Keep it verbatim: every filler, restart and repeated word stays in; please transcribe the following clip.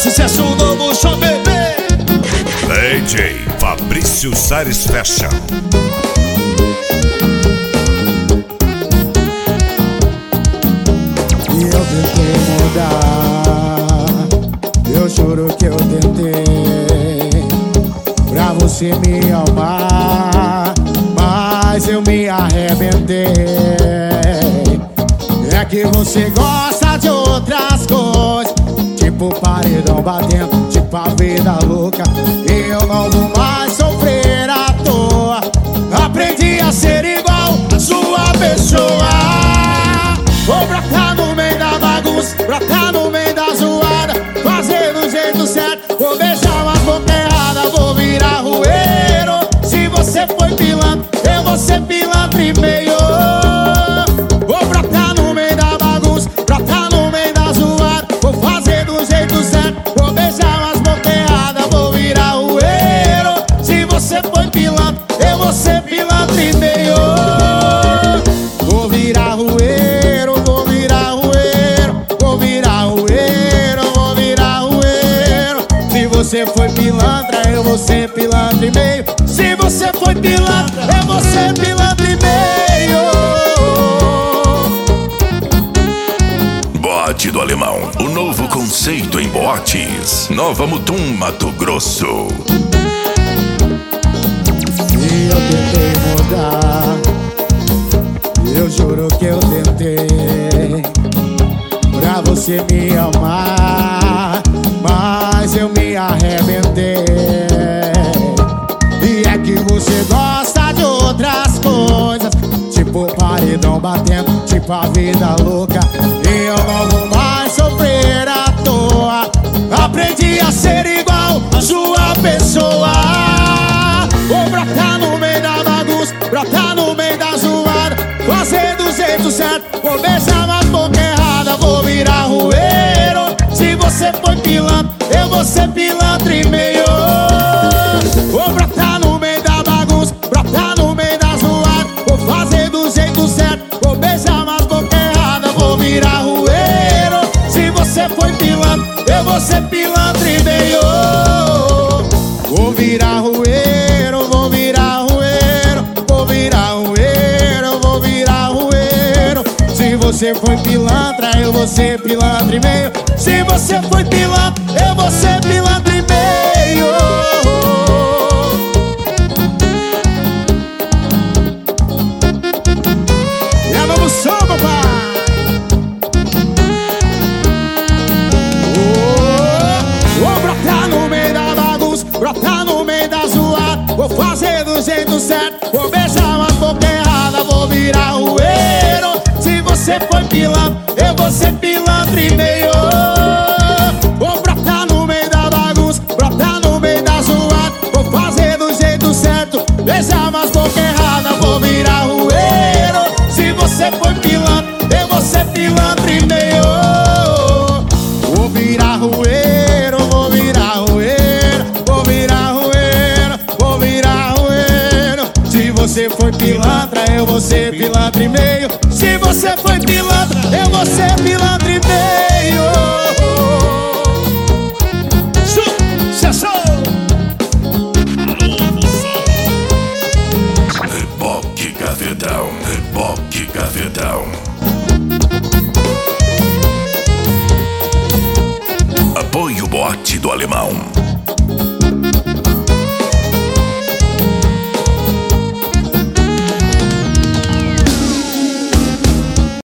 sucesso novo, show bebê. D J Fabrício Sares Fashion. E eu tentei mudar, eu juro que eu tentei, pra você me amar, mas eu me arrebentei. É que você gosta de outras coisas, tipo paredão batendo, tipo a vida louca. E eu não vou mais sofrer à toa, aprendi a ser igual a sua pessoa. Vou brotar no meio da bagunça, brotar no meio da zoada, fazer do jeito certo, vou beijar umas bocas erradas, vou virar rueiro. Se você foi pilantra, eu vou ser pilantra e meio. Vou brotar no meio da bagunça, brotar no meio da zoada, vou fazer do jeito certo, vou beijar umas bocas erradas, vou virar rueiro. Se você foi pilantra, eu vou ser pilantra e meio. Vou virar rueiro, vou virar rueiro, vou virar rueiro, vou virar rueiro. Se você foi pilantra, eu vou ser pilantra e meio. Se você foi pilantra, eu vou ser pilantra e meio. Boate do Alemão, o novo conceito em boates. Nova Mutum, Mato Grosso. E eu tentei mudar, eu juro que eu tentei, pra você me amar, mas eu me arrebentei. E é que você gosta de outras coisas, tipo paredão batendo, tipo a vida louca. E eu não vou mais sofrer à toa, aprendi a ser igual a sua pessoa. Vou brotar no meio da bagunça, brotar no meio da zoada, fazer do jeito certo, vou beijar umas bocas erradas, vou virar rueiro. Se você foi pilantra, eu vou ser pilantra e meio. Vou brotar no meio da bagunça, brotar no meio da zoada, vou fazer do jeito certo, vou beijar umas bocas erradas, vou virar rueiro. Se você foi pilantra, eu vou ser pilantra e meio. Vou virar rueiro, vou virar rueiro, vou virar rueiro, vou virar rueiro. Se você foi pilantra, eu vou ser pilantra e meio. Se você foi pilantra, eu vou ser pilantra e meio. E a novo som, papai. Vou brotar no meio da bagunça, brotar no meio da zoada, vou fazer do jeito certo, vou beijar umas bocas erradas, vou virar rueiro. Se você foi pilantra, eu vou ser pilantra e meio. Vou brotar no meio da bagunça, brotar no meio da zoada, vou fazer do jeito certo, beijar umas bocas erradas, vou virar rueiro. Se você foi pilantra, eu vou ser pilantra e meio. Vou virar rueiro, vou virar rueiro, vou virar rueiro, vou virar rueiro. Se você foi pilantra, eu vou ser pilantra e meio. Se você foi pilantra, eu vou ser pilantra e meio. Sucesso! Reboque Gavedão, Reboque Gavedão. Apoio Boate do Alemão.